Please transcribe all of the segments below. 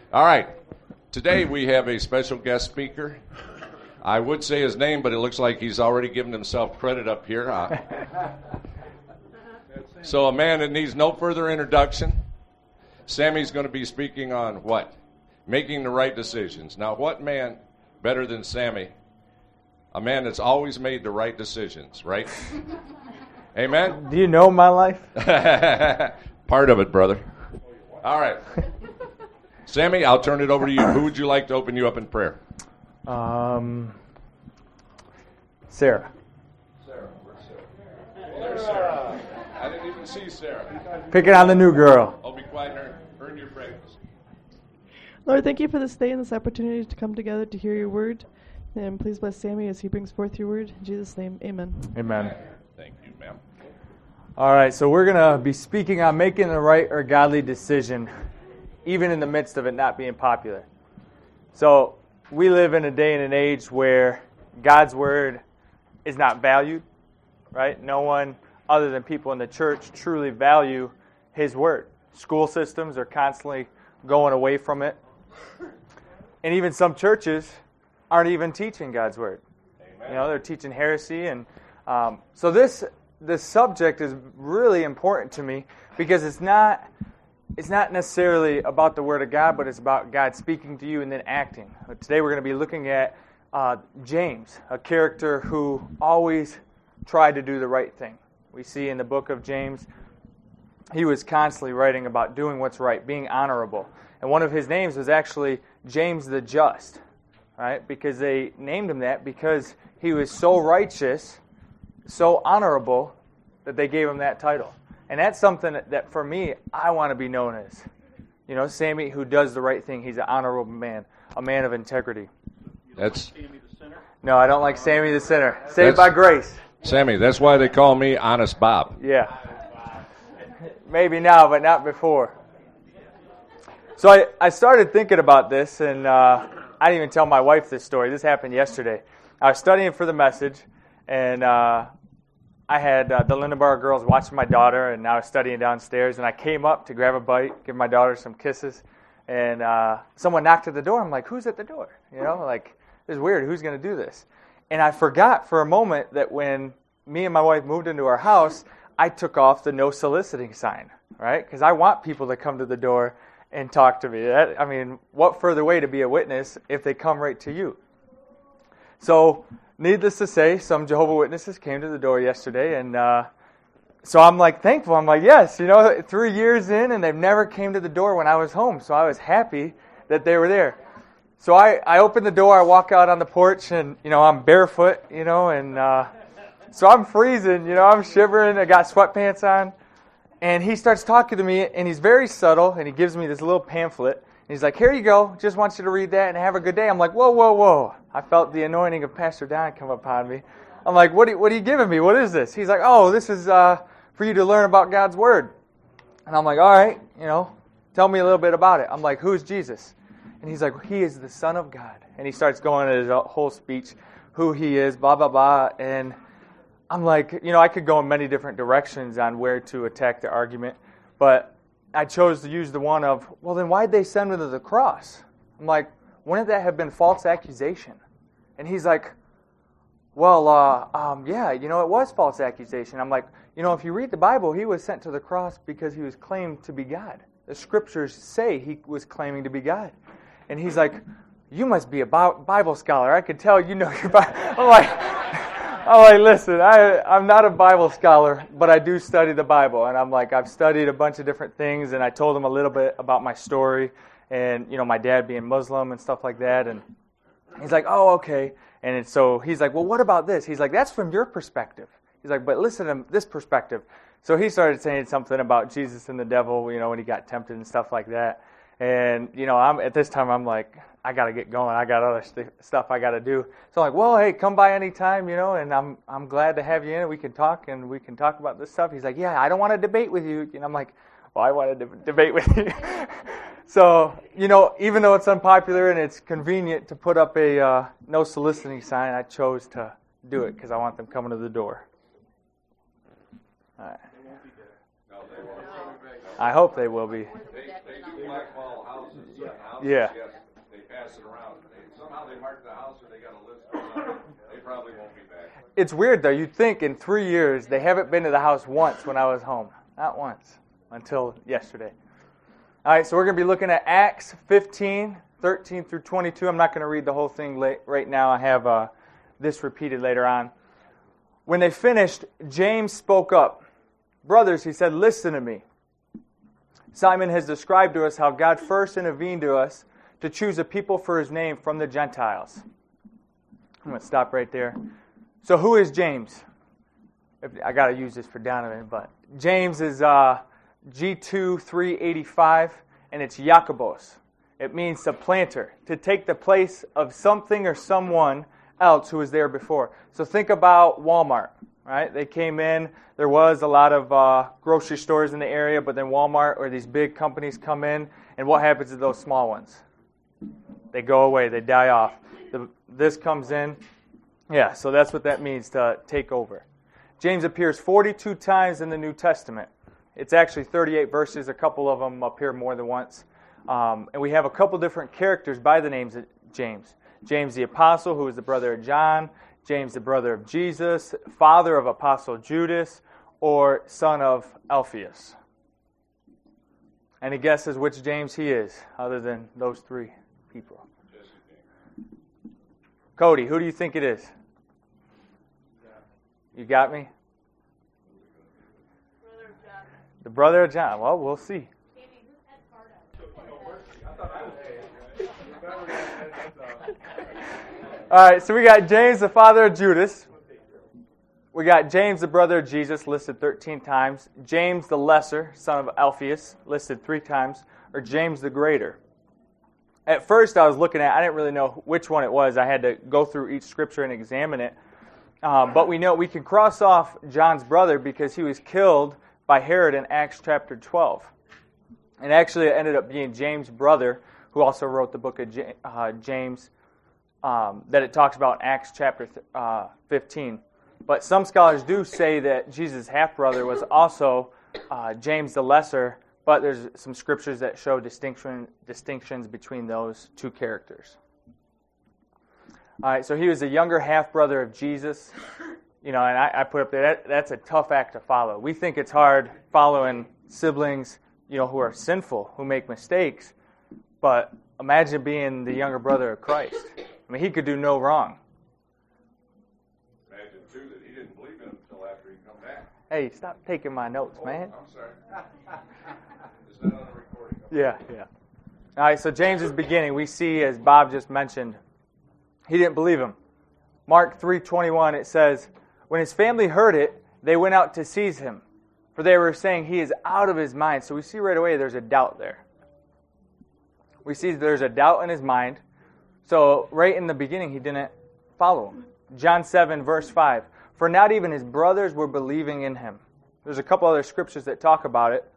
All right. Today we have a special guest speaker. I would say his name, but it looks like he's already given himself credit up here. So a man that needs no further introduction. Sammy's going to be speaking on what? Making the right decisions. Now, what man better than Sammy? A man that's always made the right decisions, right? Amen? Do you know my life? Part of it, brother. All right. Sammy, I'll turn it over to you. Who would you like to open you up in prayer? Sarah. Sarah. Where's Sarah? Oh, there's Sarah. I didn't even see Sarah. Picking on the new girl. I'll be quiet and earn your praise. Lord, thank you for this day and this opportunity to come together to hear your word. And please bless Sammy as he brings forth your word. In Jesus' name, amen. Amen. Thank you, ma'am. All right, so we're going to be speaking on making the right or godly decision, even in the midst of it not being popular. So we live in a day and an age where God's word is not valued, right? No one other than people in the church truly value his word. School systems are constantly going away from it. And even some churches aren't even teaching God's word. Amen. You know, they're teaching heresy. And so this subject is really important to me because it's not necessarily about the word of God, but it's about God speaking to you and then acting. Today we're going to be looking at James, a character who always tried to do the right thing. We see in the book of James, he was constantly writing about doing what's right, being honorable. And one of his names was actually James the Just, right? Because they named him that because he was so righteous, so honorable, that they gave him that title. And that's something that for me, I want to be known as. You know, Sammy who does the right thing. He's an honorable man, a man of integrity. That's Sammy the sinner? No, I don't like Sammy the sinner. Saved by grace. Sammy, that's why they call me Honest Bob. Yeah. Maybe now, but not before. So I started thinking about this, and I didn't even tell my wife this story. This happened yesterday. I was studying for the message, and I had the Lindenbar girls watching my daughter, and I was studying downstairs, and I came up to grab a bite, give my daughter some kisses, and someone knocked at the door. I'm like, who's at the door? You know, like, this is weird. Who's going to do this? And I forgot for a moment that when me and my wife moved into our house, I took off the no soliciting sign, right? Because I want people to come to the door and talk to me. I mean, what further way to be a witness if they come right to you? So, needless to say, some Jehovah's Witnesses came to the door yesterday, and so I'm like thankful. I'm like, yes, you know, 3 years in, and they've never came to the door when I was home. So I was happy that they were there. So I open the door, I walk out on the porch, and, you know, I'm barefoot, you know, and so I'm freezing, you know, I'm shivering, I got sweatpants on, and he starts talking to me, and he's very subtle, and he gives me this little pamphlet, and he's like, here you go, just want you to read that and have a good day. I'm like, whoa, whoa, whoa. I felt the anointing of Pastor Don come upon me. I'm like, what are you giving me? What is this? He's like, oh, this is for you to learn about God's Word. And I'm like, all right, you know, tell me a little bit about it. I'm like, who's Jesus? And he's like, he is the Son of God. And he starts going at his whole speech, who he is, blah, blah, blah. And I'm like, you know, I could go in many different directions on where to attack the argument. But I chose to use the one of, well, then why'd they send him to the cross? I'm like, wouldn't that have been false accusation? And he's like, well, yeah, you know, it was false accusation. I'm like, you know, if you read the Bible, he was sent to the cross because he was claimed to be God. The scriptures say he was claiming to be God. And he's like, you must be a Bible scholar. I could tell you know your Bible. I'm like, listen, I'm not a Bible scholar, but I do study the Bible. And I'm like, I've studied a bunch of different things, and I told him a little bit about my story and, you know, my dad being Muslim and stuff like that. And he's like, oh, okay. And so he's like, well, what about this? He's like, that's from your perspective. He's like, but listen to this perspective. So he started saying something about Jesus and the devil, you know, when he got tempted and stuff like that. And, you know, at this time, I'm like, I got to get going. I got other stuff I got to do. So I'm like, well, hey, come by anytime, you know, and I'm glad to have you in. We can talk, and we can talk about this stuff. He's like, yeah, I don't want to debate with you. And I'm like, well, I want to debate with you. So, you know, even though it's unpopular and it's convenient to put up a no soliciting sign, I chose to do it because I want them coming to the door. All right. I hope they will be. They do blackball houses certain houses, Yeah. yes, they pass it around. Somehow they mark the house or they got a list or something. They probably won't be back. It's weird, though. You'd think in 3 years, they haven't been to the house once when I was home. Not once, until yesterday. All right, so we're going to be looking at Acts 15, 13 through 22. I'm not going to read the whole thing right now. I have this repeated later on. When they finished, James spoke up. Brothers, he said, listen to me. Simon has described to us how God first intervened to us to choose a people for his name from the Gentiles. I'm going to stop right there. So who is James? I got to use this for Donovan, but James is G2 385, and it's Jakobos. It means supplanter, to take the place of something or someone else who was there before. So think about Walmart, right? They came in. There was a lot of grocery stores in the area, but then Walmart or these big companies come in, and what happens to those small ones? They go away. They die off. This comes in. Yeah, so that's what that means, to take over. James appears 42 times in the New Testament. It's actually 38 verses. A couple of them appear more than once. And we have a couple different characters by the names of James. James the Apostle, who is the brother of John. James the brother of Jesus. Father of Apostle Judas. Or son of Alphaeus. Any guesses which James he is, other than those three people? Cody, who do you think it is? You got me? Brother of John. The brother of John. Well, we'll see. All right, so we got James, the father of Judas. We got James, the brother of Jesus, listed 13 times. James the lesser, son of Alphaeus, listed 3 times. Or James the greater. At first, I was looking at, I didn't really know which one it was. I had to go through each scripture and examine it. But we know we can cross off John's brother because he was killed by Herod in Acts chapter 12. And actually, it ended up being James' brother, who also wrote the book of James, that it talks about in Acts chapter 15. But some scholars do say that Jesus' half-brother was also James the Lesser, but there's some scriptures that show distinctions between those two characters. All right, so he was the younger half-brother of Jesus. You know, and I put up there, that's a tough act to follow. We think it's hard following siblings, you know, who are sinful, who make mistakes. But imagine being the younger brother of Christ. I mean, he could do no wrong. Imagine, too, that he didn't believe in him until after he come back. Hey, stop taking my notes, man. I'm sorry. It's not on the recording. Yeah. All right, so James' beginning, we see, as Bob just mentioned, he didn't believe him. Mark 3:21, it says, when his family heard it, they went out to seize him, for they were saying he is out of his mind. So we see right away there's a doubt there. We see there's a doubt in his mind. So right in the beginning, he didn't follow him. John 7, verse 5, for not even his brothers were believing in him. There's a couple other scriptures that talk about it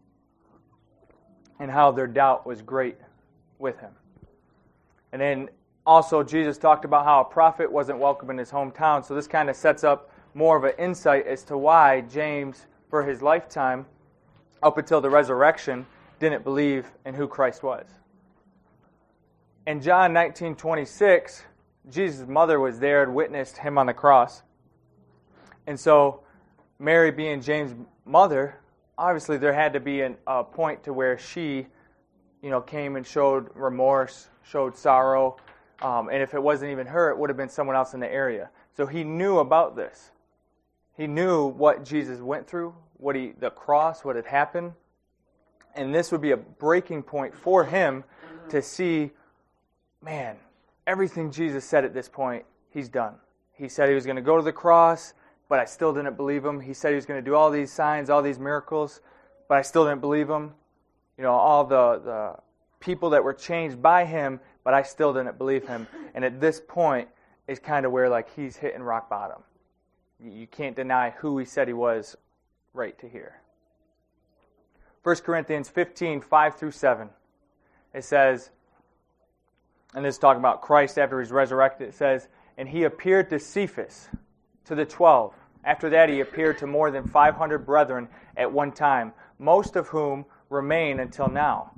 and how their doubt was great with him. And then also, Jesus talked about how a prophet wasn't welcome in his hometown, so this kind of sets up more of an insight as to why James, for his lifetime, up until the resurrection, didn't believe in who Christ was. In John 19:26, Jesus' mother was there and witnessed him on the cross. And so, Mary being James' mother, obviously there had to be a point to where she, you know, came and showed remorse, showed sorrow. And if it wasn't even her, it would have been someone else in the area. So he knew about this. He knew what Jesus went through, the cross, what had happened. And this would be a breaking point for him to see, man, everything Jesus said at this point, he's done. He said he was going to go to the cross, but I still didn't believe him. He said he was going to do all these signs, all these miracles, but I still didn't believe him. You know, all the people that were changed by him, but I still didn't believe him. And at this point is kind of where like he's hitting rock bottom. You can't deny who he said he was right to here. 1 Corinthians 15, 5 through 7. It says, and this is talking about Christ after he's resurrected, it says, and he appeared to Cephas, to the 12. After that he appeared to more than 500 brethren at one time, most of whom remain until now.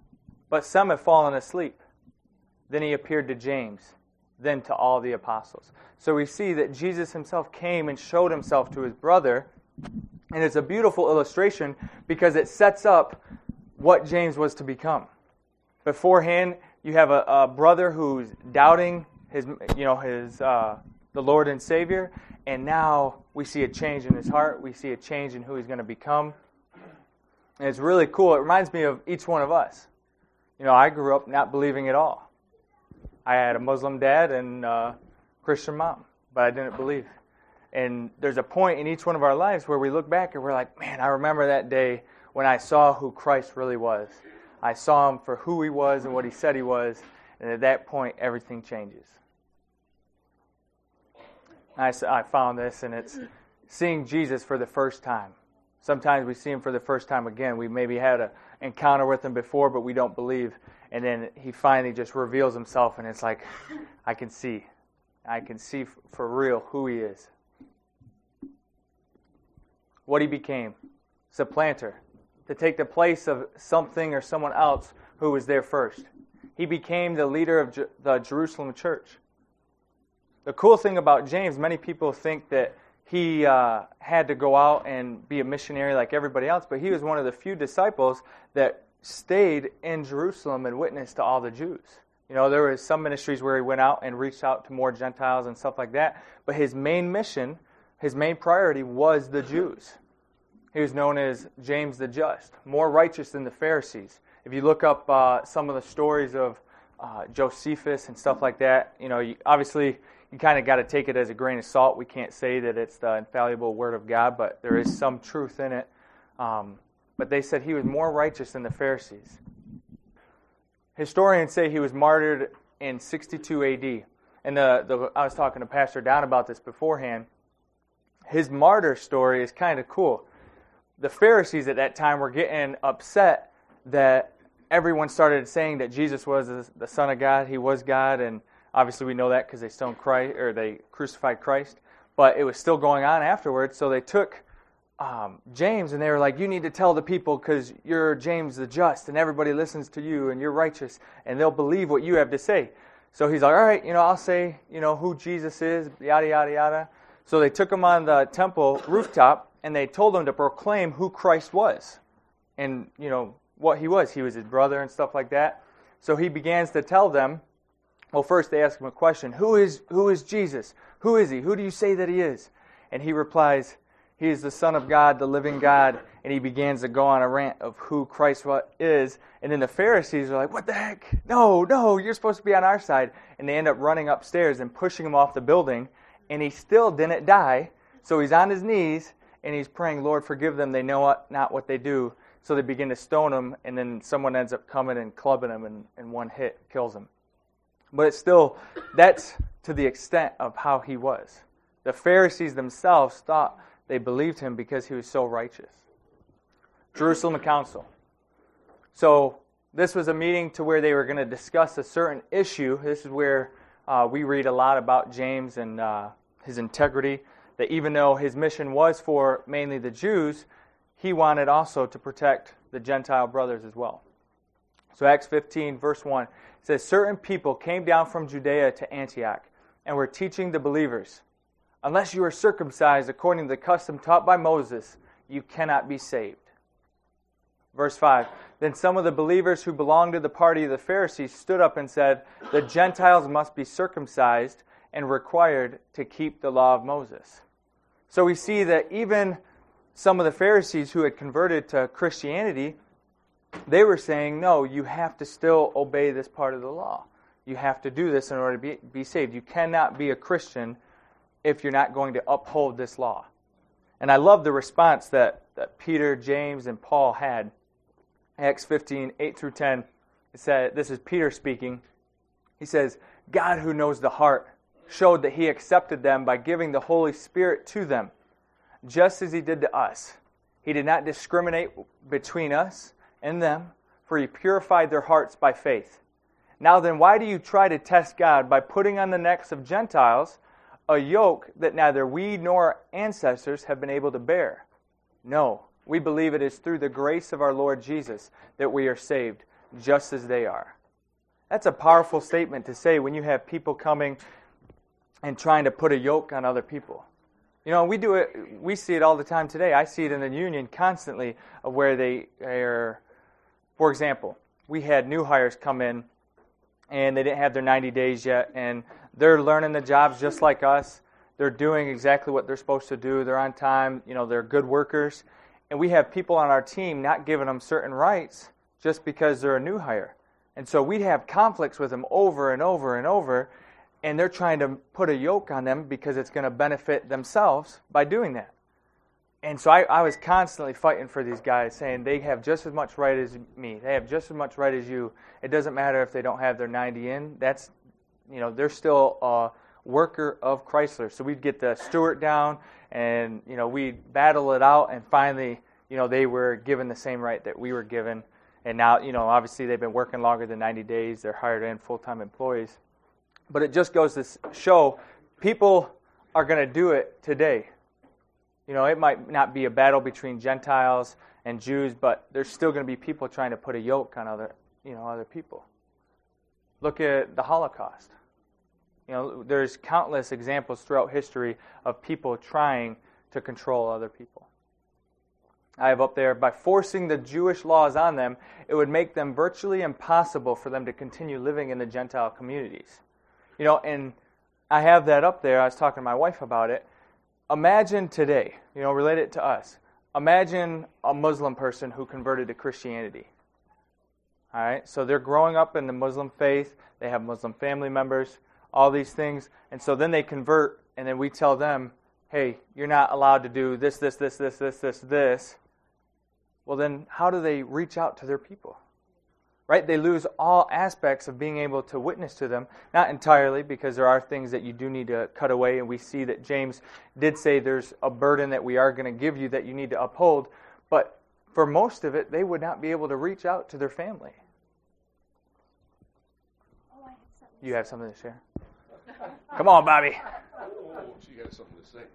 but some have fallen asleep. Then he appeared to James, then to all the apostles. So we see that Jesus himself came and showed himself to his brother, and it's a beautiful illustration because it sets up what James was to become. Beforehand, you have a brother who's doubting the Lord and Savior, and now we see a change in his heart. We see a change in who he's going to become. And it's really cool. It reminds me of each one of us. I grew up not believing at all. I had a Muslim dad and a Christian mom, but I didn't believe. And there's a point in each one of our lives where we look back and we're like, man, I remember that day when I saw who Christ really was. I saw him for who he was and what he said he was, and at that point, everything changes. I found this, and it's seeing Jesus for the first time. Sometimes we see him for the first time again. We maybe had an encounter with him before, but we don't believe. And then he finally just reveals himself, and it's like, I can see for real who he is. What he became, supplanter, to take the place of something or someone else who was there first. He became the leader of the Jerusalem church. The cool thing about James, many people think that he had to go out and be a missionary like everybody else, but he was one of the few disciples that stayed in Jerusalem and witnessed to all the Jews. There was some ministries where he went out and reached out to more Gentiles and stuff like that, but his main mission, his main priority was the Jews. He was known as James the Just, more righteous than the Pharisees. If you look up some of the stories of Josephus and stuff like that, obviously you kind of got to take it as a grain of salt. We can't say that it's the infallible Word of God, but there is some truth in it. But they said he was more righteous than the Pharisees. Historians say he was martyred in 62 A.D. And I was talking to Pastor Don about this beforehand. His martyr story is kind of cool. The Pharisees at that time were getting upset that everyone started saying that Jesus was the Son of God, he was God, and obviously we know that because they stoned Christ, or they crucified Christ. But it was still going on afterwards, so they took James and they were like, you need to tell the people because you're James the Just, and everybody listens to you, and you're righteous, and they'll believe what you have to say. So he's like, all right, I'll say, who Jesus is, yada, yada, yada. So they took him on the temple rooftop, and they told him to proclaim who Christ was and, what he was. He was his brother and stuff like that. So he begins to tell them, well, first they ask him a question. Who is Jesus? Who is he? Who do you say that he is? And he replies, he is the Son of God, the living God. And he begins to go on a rant of who Christ is. And then the Pharisees are like, what the heck? No, you're supposed to be on our side. And they end up running upstairs and pushing him off the building. And he still didn't die. So he's on his knees and he's praying, Lord, forgive them. They know not what they do. So they begin to stone him. And then someone ends up coming and clubbing him, and one hit kills him. But it's still, that's to the extent of how he was. The Pharisees themselves thought they believed him because he was so righteous. Jerusalem Council. So this was a meeting to where they were going to discuss a certain issue. This is where we read a lot about James and his integrity, that even though his mission was for mainly the Jews, he wanted also to protect the Gentile brothers as well. So Acts 15, verse 1, it says, certain people came down from Judea to Antioch and were teaching the believers, unless you are circumcised according to the custom taught by Moses, you cannot be saved. Verse 5, then some of the believers who belonged to the party of the Pharisees stood up and said, the Gentiles must be circumcised and required to keep the law of Moses. So we see that even some of the Pharisees who had converted to Christianity, they were saying, no, you have to still obey this part of the law. You have to do this in order to be saved. You cannot be a Christian if you're not going to uphold this law. And I love the response that Peter, James, and Paul had. Acts 15, 8 through 10, it said, this is Peter speaking. He says, God who knows the heart showed that he accepted them by giving the Holy Spirit to them, just as he did to us. He did not discriminate between us and them, for he purified their hearts by faith. Now then, why do you try to test God by putting on the necks of Gentiles a yoke that neither we nor our ancestors have been able to bear? No, we believe it is through the grace of our Lord Jesus that we are saved, just as they are. That's a powerful statement to say when you have people coming and trying to put a yoke on other people. You know, we do it. We see it all the time today. I see it in the union constantly, of where they are. For example, we had new hires come in, and they didn't have their 90 days yet, and they're learning the jobs just like us. They're doing exactly what they're supposed to do. They're on time. You know, they're good workers. And we have people on our team not giving them certain rights just because they're a new hire. And so we have conflicts with them over and over and over, and they're trying to put a yoke on them because it's going to benefit themselves by doing that. And so I was constantly fighting for these guys, saying they have just as much right as me. They have just as much right as you. It doesn't matter if they don't have their 90 in. That's, you know, they're still a worker of Chrysler. So we'd get the Stewart down, and, you know, we'd battle it out, and finally, you know, they were given the same right that we were given. And now, you know, obviously they've been working longer than 90 days. They're hired in full-time employees. But it just goes to show people are going to do it today. You know, it might not be a battle between Gentiles and Jews, but there's still going to be people trying to put a yoke on other people. Look at the Holocaust. You know, there's countless examples throughout history of people trying to control other people. I have up there, by forcing the Jewish laws on them, it would make them virtually impossible for them to continue living in the Gentile communities. You know, and I have that up there. I was talking to my wife about it. Imagine today, you know, relate it to us. Imagine a Muslim person who converted to Christianity. All right, so they're growing up in the Muslim faith. They have Muslim family members, all these things. And so then they convert, and then we tell them, hey, you're not allowed to do this. Well, then how do they reach out to their people? Right? They lose all aspects of being able to witness to them. Not entirely, because there are things that you do need to cut away, and we see that James did say there's a burden that we are going to give you that you need to uphold. But for most of it, they would not be able to reach out to their family. You have something to share? Come on, Bobby. She has something to say.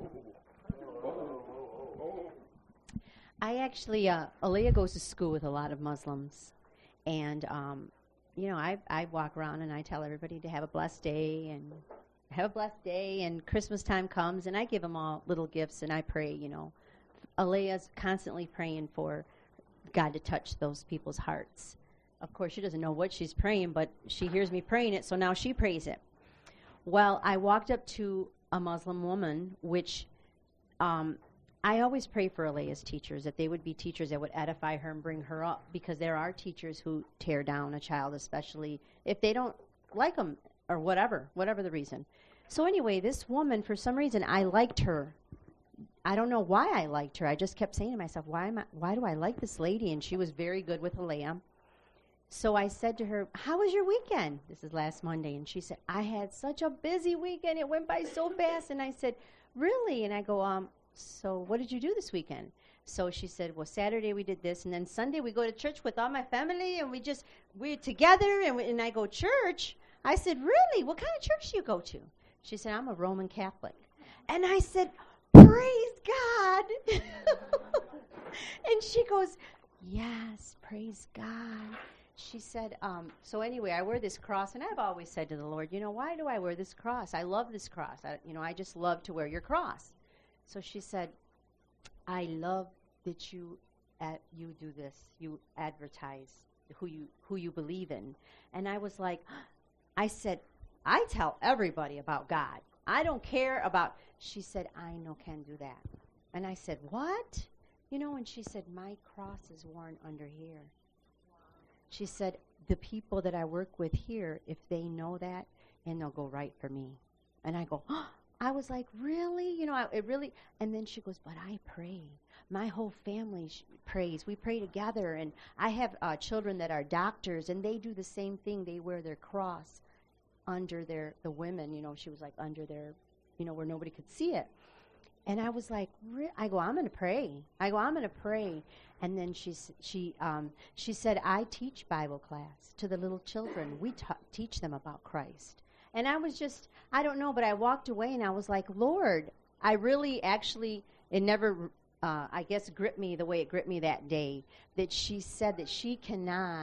I actually, Aliyah goes to school with a lot of Muslims. And, you know, I walk around and I tell everybody to have a blessed day and Christmas time comes and I give them all little gifts and I pray, you know. Aliyah's constantly praying for God to touch those people's hearts. Of course, she doesn't know what she's praying, but she hears me praying it, so now she prays it. Well, I walked up to a Muslim woman, which I always pray for Aliyah's teachers, that they would be teachers that would edify her and bring her up, because there are teachers who tear down a child, especially if they don't like them or whatever the reason. So anyway, this woman, for some reason, I liked her. I don't know why I liked her. I just kept saying to myself, why do I like this lady? And she was very good with Aliyah. So I said to her, how was your weekend? This is last Monday. And she said, I had such a busy weekend. It went by so fast. And I said, really? And I go, so what did you do this weekend? So she said, well, Saturday we did this, and then Sunday we go to church with all my family, and we're together, and I go, church? I said, really? What kind of church do you go to? She said, I'm a Roman Catholic. And I said, praise God. And she goes, yes, praise God. She said, so anyway, I wear this cross, and I've always said to the Lord, you know, why do I wear this cross? I love this cross. I just love to wear your cross. So she said, I love that you do this. You advertise who you believe in. And I was like, I said, I tell everybody about God. I don't care about. She said, I can do that. And I said, what? You know, and she said, my cross is worn under here. She said, the people that I work with here, if they know that, and they'll go right for me. And I go, I was like, really? You know, it really. And then she goes, but I pray. My whole family prays. We pray together. And I have children that are doctors, and they do the same thing. They wear their cross under the women. You know, she was like under their, you know, where nobody could see it. And I was like, I go, I'm going to pray. And then she said, I teach Bible class to the little children. We teach them about Christ. And I was just, I don't know, but I walked away and I was like, Lord, I really actually, it never, I guess, gripped me the way it gripped me that day, that she said that she cannot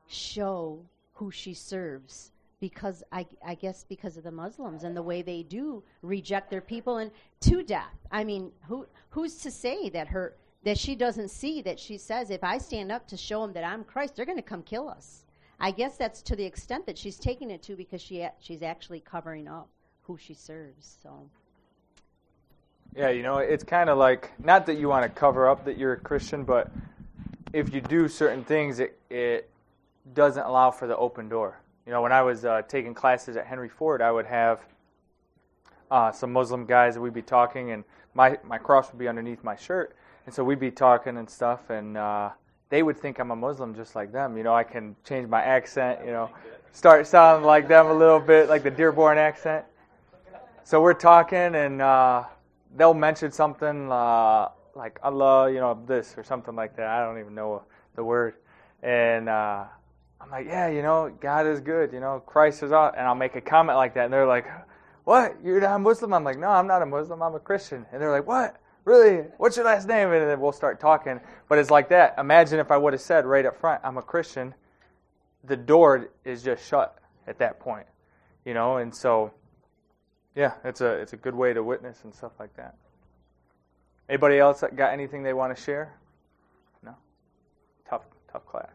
show who she serves, because I guess because of the Muslims and the way they do reject their people and to death. I mean, who's to say that she doesn't see that she says, if I stand up to show them that I'm Christ, they're going to come kill us. I guess that's to the extent that she's taking it to, because she's actually covering up who she serves. So. Yeah, it's kind of like, not that you want to cover up that you're a Christian, but if you do certain things, it doesn't allow for the open door. When I was taking classes at Henry Ford, I would have some Muslim guys that we'd be talking, and my cross would be underneath my shirt, and so we'd be talking and stuff, and they would think I'm a Muslim just like them. I can change my accent, start sounding like them a little bit, like the Dearborn accent. So we're talking, and they'll mention something like Allah, this or something like that. I don't even know the word. And I'm like, yeah, God is good. Christ is out. And I'll make a comment like that. And they're like, what? You're not a Muslim? I'm like, no, I'm not a Muslim. I'm a Christian. And they're like, what? Really? What's your last name? And then we'll start talking. But it's like that. Imagine if I would have said right up front, I'm a Christian. The door is just shut at that point. And so... yeah, it's a good way to witness and stuff like that. Anybody else got anything they want to share? No? Tough class.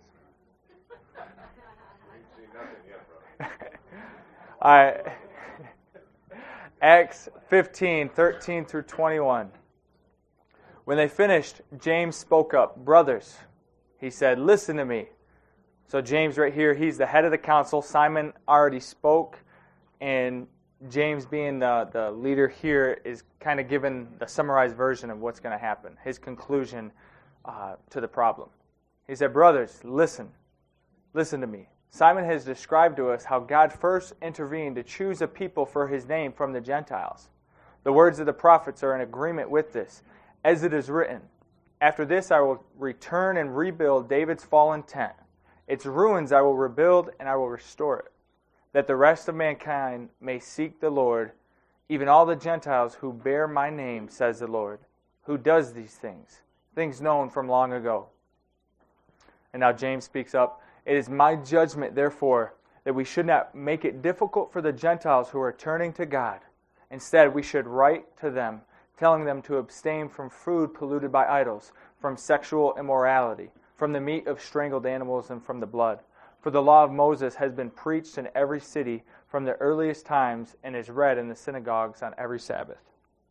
All right. Acts 15:13 through 21. When they finished, James spoke up. Brothers, he said, listen to me. So James right here, he's the head of the council. Simon already spoke, and James, being the leader here, is kind of given the summarized version of what's going to happen, his conclusion to the problem. He said, brothers, listen to me. Simon has described to us how God first intervened to choose a people for his name from the Gentiles. The words of the prophets are in agreement with this, as it is written, after this I will return and rebuild David's fallen tent. Its ruins I will rebuild and I will restore it, that the rest of mankind may seek the Lord, even all the Gentiles who bear my name, says the Lord, who does these things known from long ago. And now James speaks up, it is my judgment, therefore, that we should not make it difficult for the Gentiles who are turning to God. Instead, we should write to them, telling them to abstain from food polluted by idols, from sexual immorality, from the meat of strangled animals, and from the blood. For the law of Moses has been preached in every city from the earliest times and is read in the synagogues on every Sabbath.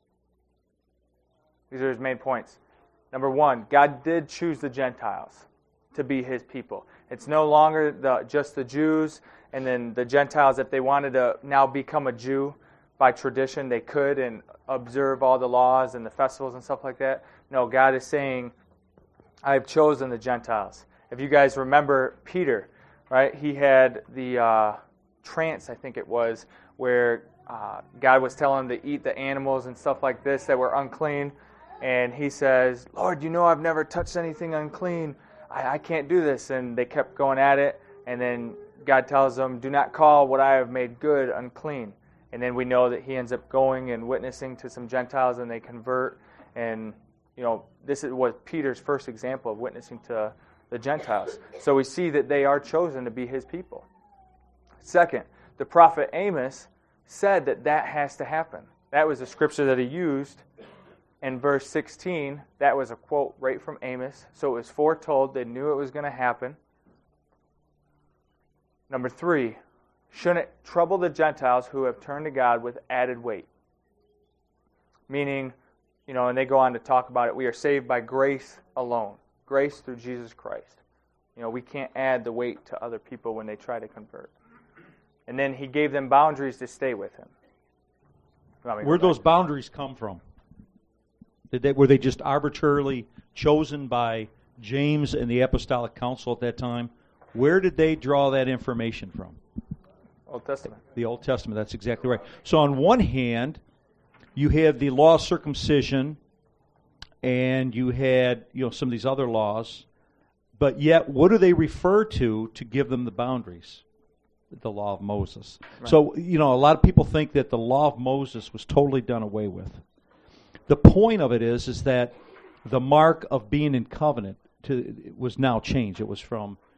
These are his main points. Number one, God did choose the Gentiles to be his people. It's no longer just the Jews and then the Gentiles. If they wanted to now become a Jew by tradition, they could and observe all the laws and the festivals and stuff like that. No, God is saying, I have chosen the Gentiles. If you guys remember Peter, right? He had the trance, I think it was, where God was telling him to eat the animals and stuff like this that were unclean. And he says, Lord, I've never touched anything unclean. I can't do this. And they kept going at it. And then God tells them, do not call what I have made good unclean. And then we know that he ends up going and witnessing to some Gentiles and they convert. And, this was Peter's first example of witnessing to the Gentiles. So we see that they are chosen to be his people. Second, the prophet Amos said that has to happen. That was the scripture that he used in verse 16. That was a quote right from Amos. So it was foretold. They knew it was going to happen. Number three, shouldn't trouble the Gentiles who have turned to God with added weight. Meaning, and they go on to talk about it, we are saved by grace alone. Grace through Jesus Christ. We can't add the weight to other people when they try to convert. And then he gave them boundaries to stay with him. Where'd those boundaries come from? Were they just arbitrarily chosen by James and the Apostolic Council at that time? Where did they draw that information from? Old Testament. The Old Testament, that's exactly right. So on one hand, you had the law of circumcision, and you had some of these other laws, but yet what do they refer to give them the boundaries? The law of Moses. Right. So, a lot of people think that the law of Moses was totally done away with. The point of it is that the mark of being in covenant was now changed. It was from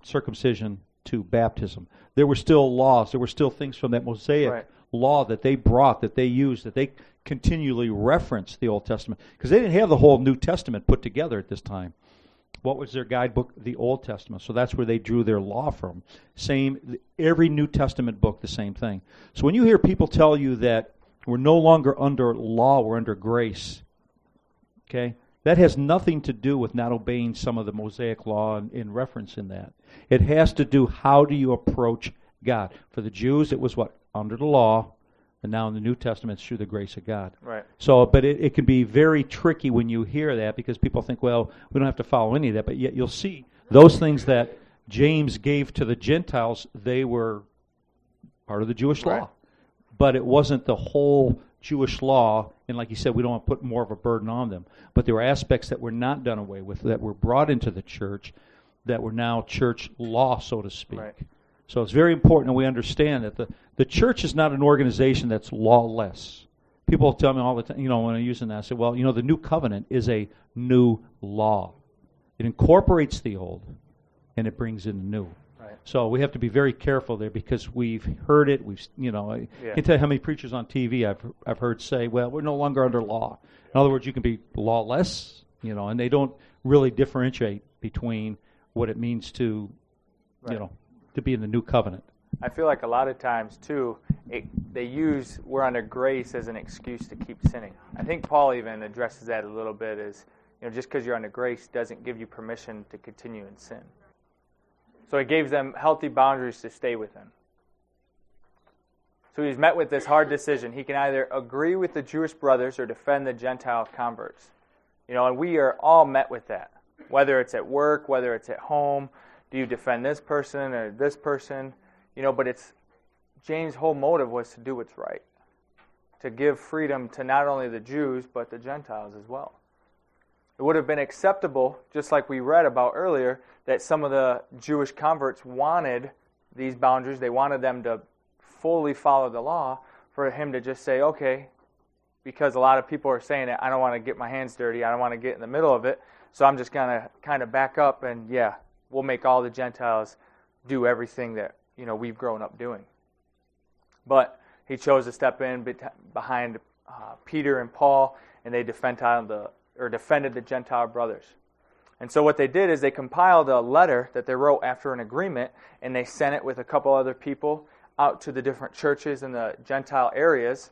circumcision to baptism. There were still laws. There were still things from that Mosaic law that they brought, that they used, that they continually referenced the Old Testament. Because they didn't have the whole New Testament put together at this time. What was their guidebook? The Old Testament. So that's where they drew their law from. Same, every New Testament book, the same thing. So when you hear people tell you that we're no longer under law, we're under grace, okay, that has nothing to do with not obeying some of the Mosaic law in reference in that. It has to do, how do you approach God? For the Jews, it was what? Under the law. And now in the New Testament, it's through the grace of God. Right. So, but it can be very tricky when you hear that, because people think, well, we don't have to follow any of that. But yet you'll see those things that James gave to the Gentiles, they were part of the Jewish law. But it wasn't the whole Jewish law. And like you said, we don't want to put more of a burden on them. But there were aspects that were not done away with, that were brought into the church, that were now church law, so to speak. Right. So it's very important that we understand that the church is not an organization that's lawless. People tell me all the time, when I'm using that, I say, well, the new covenant is a new law. It incorporates the old, and it brings in the new. Right. So we have to be very careful there, because we've heard it. I can't tell you how many preachers on TV I've heard say, well, we're no longer under law. In other words, you can be lawless, and they don't really differentiate between what it means to, to be in the new covenant. I feel like a lot of times, too, they use we're under grace as an excuse to keep sinning. I think Paul even addresses that a little bit as, just because you're under grace doesn't give you permission to continue in sin. So he gave them healthy boundaries to stay within. So he's met with this hard decision. He can either agree with the Jewish brothers or defend the Gentile converts. And we are all met with that. Whether it's at work, whether it's at home, do you defend this person or this person? But it's James' whole motive was to do what's right, to give freedom to not only the Jews, but the Gentiles as well. It would have been acceptable, just like we read about earlier, that some of the Jewish converts wanted these boundaries. They wanted them to fully follow the law, for him to just say, okay, because a lot of people are saying it, I don't want to get my hands dirty, I don't want to get in the middle of it, so I'm just going to kind of back up and, we'll make all the Gentiles do everything that we've grown up doing. But he chose to step in behind Peter and Paul, and they defended the Gentile brothers. And so what they did is they compiled a letter that they wrote after an agreement, and they sent it with a couple other people out to the different churches in the Gentile areas.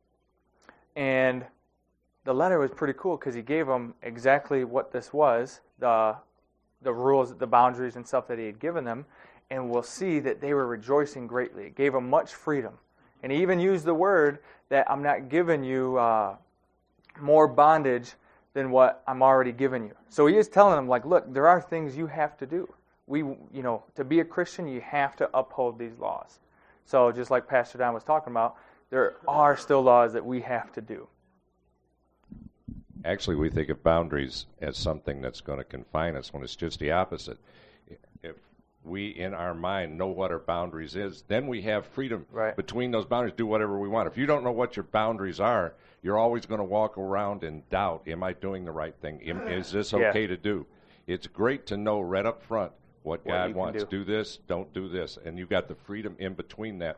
And the letter was pretty cool because he gave them exactly what this was, the rules, the boundaries and stuff that he had given them, and we'll see that they were rejoicing greatly. It gave them much freedom. And he even used the word that I'm not giving you more bondage than what I'm already giving you. So he is telling them, look, there are things you have to do. To be a Christian, you have to uphold these laws. So just like Pastor Don was talking about, there are still laws that we have to do. Actually, we think of boundaries as something that's going to confine us when it's just the opposite. If we, in our mind, know what our boundaries is, then we have freedom between those boundaries, do whatever we want. If you don't know what your boundaries are, you're always going to walk around in doubt. Am I doing the right thing? Is this okay to do? It's great to know right up front what God wants. Do this, don't do this. And you've got the freedom in between that.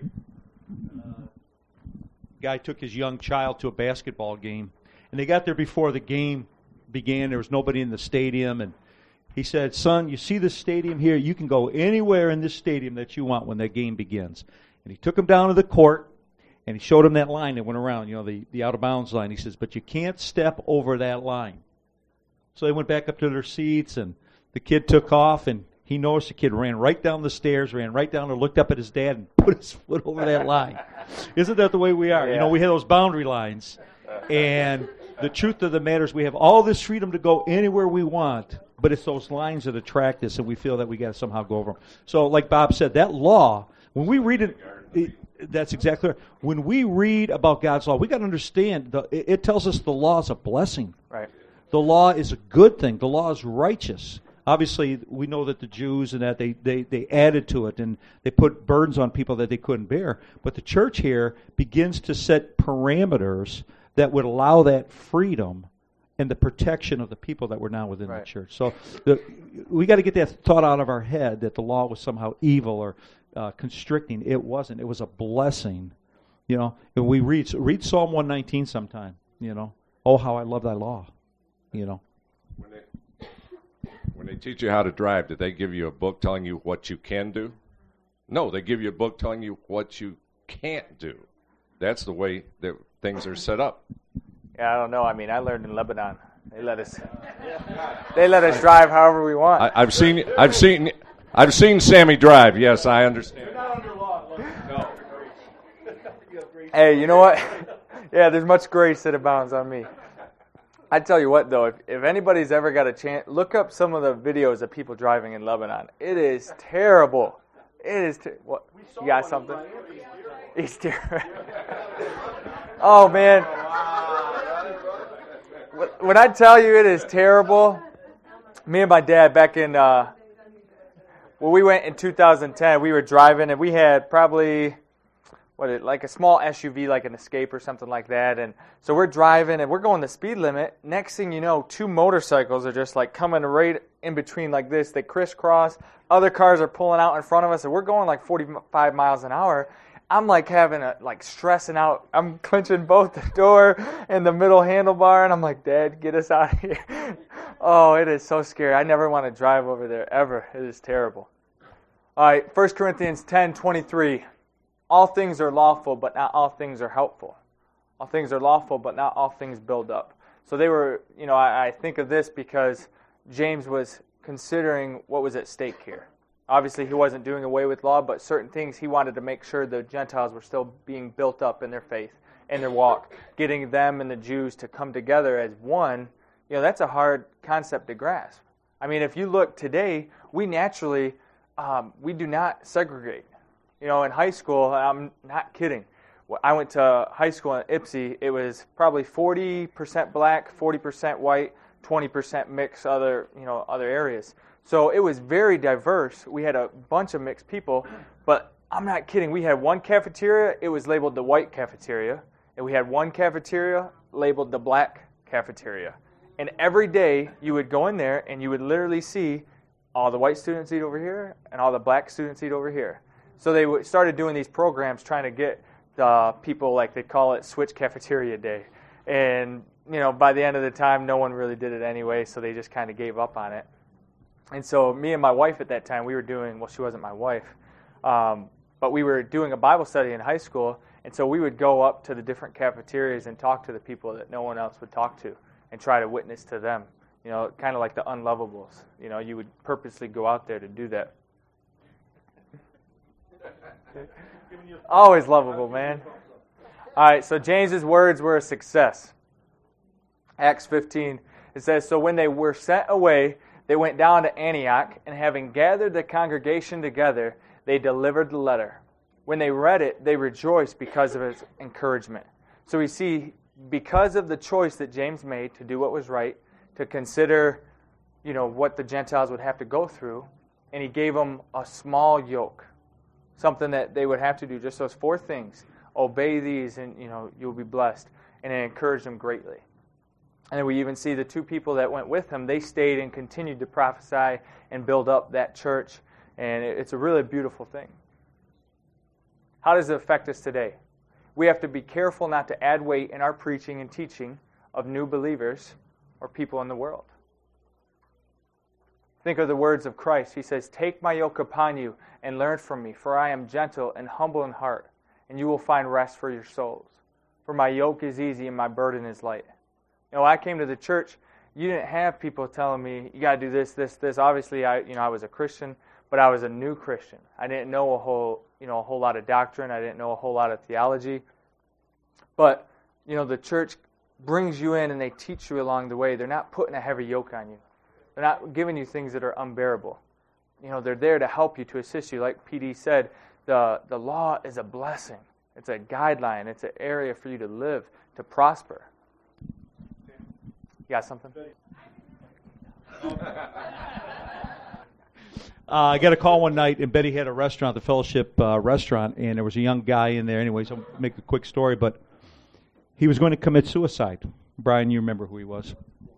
Guy took his young child to a basketball game, and they got there before the game began. There was nobody in the stadium, and he said, son, you see this stadium here? You can go anywhere in this stadium that you want when that game begins. And he took him down to the court, and he showed him that line that went around, the out-of-bounds line. He says, but you can't step over that line. So they went back up to their seats, and the kid took off, and he noticed the kid ran right down the stairs, ran right down and looked up at his dad and put his foot over that line. Isn't that the way we are? Yeah. We have those boundary lines. And the truth of the matter is we have all this freedom to go anywhere we want, but it's those lines that attract us, and we feel that we got to somehow go over them. So like Bob said, that law, when we read it, that's exactly right. When we read about God's law, we got to understand, it tells us the law is a blessing. Right. The law is a good thing. The law is righteous. Obviously, we know that the Jews and that they added to it, and they put burdens on people that they couldn't bear. But the church here begins to set parameters that would allow that freedom and the protection of the people that were now within the Right. church. So we got to get that thought out of our head that the law was somehow evil or constricting. It wasn't. It was a blessing. You know, and we read Psalm 119 sometime. You know, oh how I love thy law. You know. When they teach you how to drive, did they give you a book telling you what you can do? No, they give you a book telling you what you can't do. That's the way that things are set up. Yeah, I don't know. I mean, I learned in Lebanon. They let us drive however we want. I've seen Sammy drive. Yes, I understand. No. Hey, you know what? Yeah, there's much grace that abounds on me. I tell you what, though, if anybody's ever got a chance, look up some of the videos of people driving in Lebanon. It is terrible. It is. What? You got something? Easter. Oh man. When I tell you it is terrible, me and my dad back in we went in 2010. We were driving and we had probably like a small SUV, like an Escape or something like that. And so we're driving and we're going the speed limit. Next thing you know, two motorcycles are just like coming right in between like this. They crisscross. Other cars are pulling out in front of us, and we're going like 45 miles an hour. I'm like stressing out. I'm clenching both the door and the middle handlebar, and I'm like, Dad, get us out of here. Oh, it is so scary. I never want to drive over there ever. It is terrible. All right, 1 Corinthians 10:23. All things are lawful, but not all things are helpful. All things are lawful, but not all things build up. So they were, I think of this because James was considering what was at stake here. Obviously, he wasn't doing away with law, but certain things he wanted to make sure the Gentiles were still being built up in their faith, in their walk. Getting them and the Jews to come together as one, that's a hard concept to grasp. I mean, if you look today, we naturally, we do not segregate. In high school, I'm not kidding. I went to high school in Ypsi. It was probably 40% black, 40% white, 20% mixed other areas. So it was very diverse. We had a bunch of mixed people, but I'm not kidding. We had one cafeteria. It was labeled the white cafeteria, and we had one cafeteria labeled the black cafeteria. And every day you would go in there and you would literally see all the white students eat over here and all the black students eat over here. So they started doing these programs trying to get the people, like they call it, switch cafeteria day. And, by the end of the time, no one really did it anyway, so they just kind of gave up on it. And so me and my wife at that time, we were doing, well, she wasn't my wife, but we were doing a Bible study in high school, and so we would go up to the different cafeterias and talk to the people that no one else would talk to and try to witness to them, kind of like the unlovables. You would purposely go out there to do that. Always lovable, man. All right, so James's words were a success. Acts 15, it says, so when they were sent away, they went down to Antioch, and having gathered the congregation together, they delivered the letter. When they read it, they rejoiced because of its encouragement. So we see, because of the choice that James made to do what was right, to consider, what the Gentiles would have to go through, and he gave them a small yoke, something that they would have to do, just those 4 things. Obey these, and you'll be blessed. And it encouraged them greatly. And then we even see the 2 people that went with him, they stayed and continued to prophesy and build up that church. And it's a really beautiful thing. How does it affect us today? We have to be careful not to add weight in our preaching and teaching of new believers or people in the world. Think of the words of Christ. He says, take my yoke upon you and learn from me, for I am gentle and humble in heart, and you will find rest for your souls. For my yoke is easy and my burden is light. When I came to the church, you didn't have people telling me, you got to do this, this, this. Obviously, I was a Christian, but I was a new Christian. I didn't know a whole lot of doctrine. I didn't know a whole lot of theology. But, the church brings you in and they teach you along the way. They're not putting a heavy yoke on you. They're not giving you things that are unbearable. They're there to help you, to assist you. Like PD said, the law is a blessing. It's a guideline. It's an area for you to live, to prosper. You got something? I got a call one night, and Betty had a restaurant, the Fellowship restaurant, and there was a young guy in there. Anyways, I'll make a quick story, but he was going to commit suicide. Brian, you remember who he was.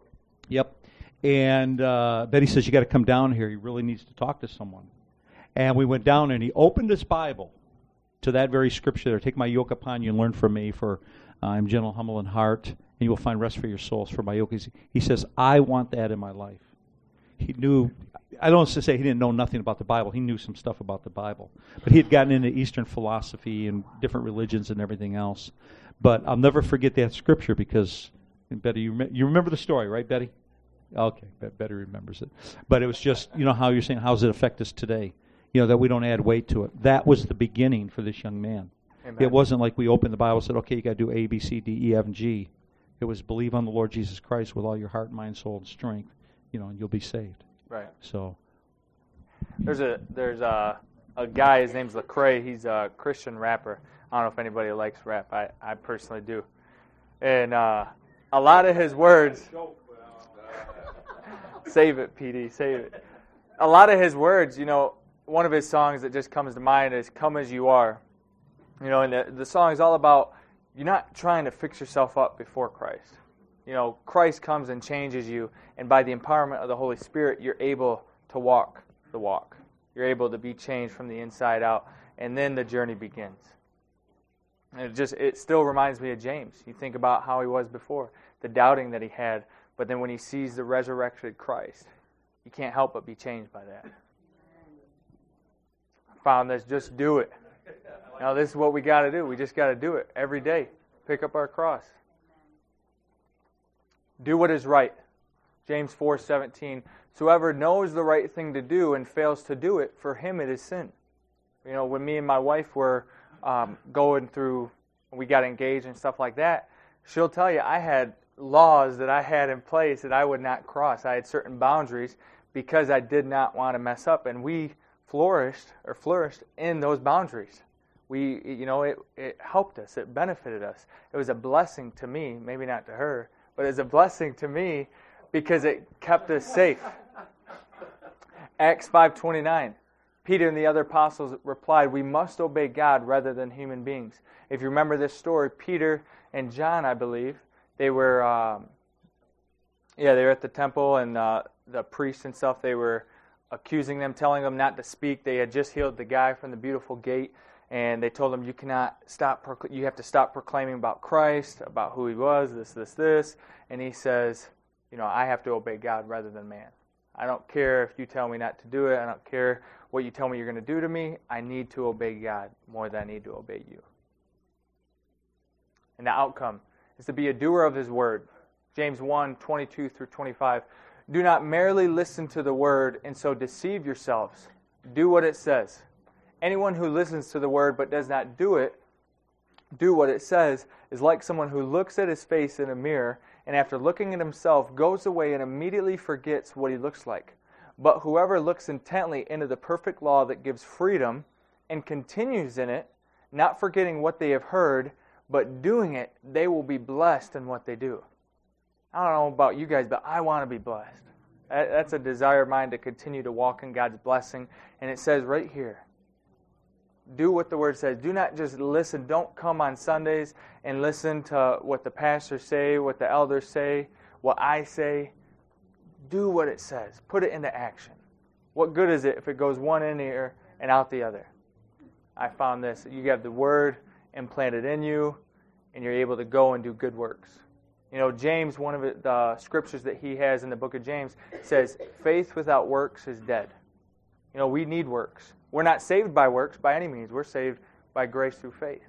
Yep. And Betty says, you got to come down here. He really needs to talk to someone. And we went down, and he opened his Bible to that very scripture there. Take my yoke upon you and learn from me, for I'm gentle, humble in heart, and you will find rest for your souls, for my yoke is... He says, I want that in my life. He knew... I don't want to say he didn't know nothing about the Bible. He knew some stuff about the Bible. But he had gotten into Eastern philosophy and different religions and everything else. But I'll never forget that scripture because, Betty, you remember the story, right, Betty? Okay, Betty remembers it. But it was just, how you're saying, how does it affect us today? That we don't add weight to it. That was the beginning for this young man. Amen. It wasn't like we opened the Bible and said, okay, you got to do A, B, C, D, E, F, and G. It was believe on the Lord Jesus Christ with all your heart, mind, soul, and strength, and you'll be saved. Right. So there's a guy, his name's Lecrae. He's a Christian rapper. I don't know if anybody likes rap. I personally do. And a lot of his words... Save it, PD, save it. A lot of his words, one of his songs that just comes to mind is Come As You Are. And the song is all about you're not trying to fix yourself up before Christ. Christ comes and changes you, and by the empowerment of the Holy Spirit, you're able to walk the walk. You're able to be changed from the inside out, and then the journey begins. And it still reminds me of James. You think about how he was before, the doubting that he had, but then when he sees the resurrected Christ, you can't help but be changed by that. I found this, just do it. This is what we got to do. We just got to do it every day. Pick up our cross. Do what is right. James 4:17. So whoever knows the right thing to do and fails to do it, for him it is sin. When me and my wife were going through, we got engaged and stuff like that, she'll tell you I had laws that I had in place that I would not cross. I had certain boundaries because I did not want to mess up, and we flourished in those boundaries. It helped us. It benefited us. It was a blessing to me, maybe not to her, but it was a blessing to me because it kept us safe. Acts 5:29. Peter and the other apostles replied, we must obey God rather than human beings. If you remember this story, Peter and John, I believe, they were at the temple, and the priests and stuff, they were accusing them, telling them not to speak. They had just healed the guy from the beautiful gate, and they told him, you have to stop proclaiming about Christ, about who he was, this. And he says, I have to obey God rather than man. I don't care if you tell me not to do it. I don't care what you tell me you're going to do to me. I need to obey God more than I need to obey you. And the outcome is to be a doer of his word. James 1:22 through 25. Do not merely listen to the word and so deceive yourselves. Do what it says. Anyone who listens to the word but does not do what it says, is like someone who looks at his face in a mirror and after looking at himself goes away and immediately forgets what he looks like. But whoever looks intently into the perfect law that gives freedom and continues in it, not forgetting what they have heard, but doing it, they will be blessed in what they do. I don't know about you guys, but I want to be blessed. That's a desire of mine, to continue to walk in God's blessing. And it says right here, do what the Word says. Do not just listen. Don't come on Sundays and listen to what the pastors say, what the elders say, what I say. Do what it says. Put it into action. What good is it if it goes one in ear and out the other? I found this. You have the Word implanted in you, and you're able to go and do good works. James, one of the scriptures that he has in the book of James, says, faith without works is dead. We need works. We're not saved by works by any means. We're saved by grace through faith.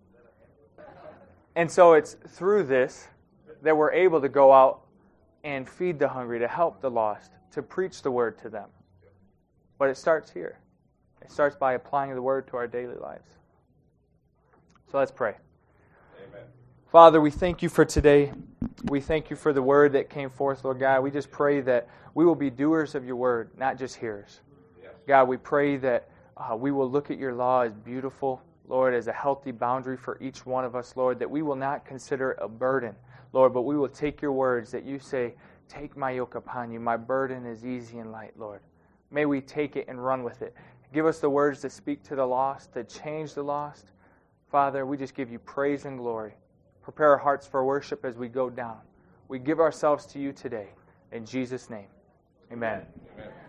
And so it's through this that we're able to go out and feed the hungry, to help the lost, to preach the word to them. But it starts here. It starts by applying the word to our daily lives. So let's pray. Amen. Father, we thank you for today. We thank you for the word that came forth, Lord God. We just pray that we will be doers of your word, not just hearers. Yes. God, we pray that we will look at your law as beautiful, Lord, as a healthy boundary for each one of us, Lord, that we will not consider it a burden, Lord, but we will take your words that you say, take my yoke upon you. My burden is easy and light, Lord. May we take it and run with it. Give us the words to speak to the lost, to change the lost. Father, we just give you praise and glory. Prepare our hearts for worship as we go down. We give ourselves to you today. In Jesus' name, amen. Amen.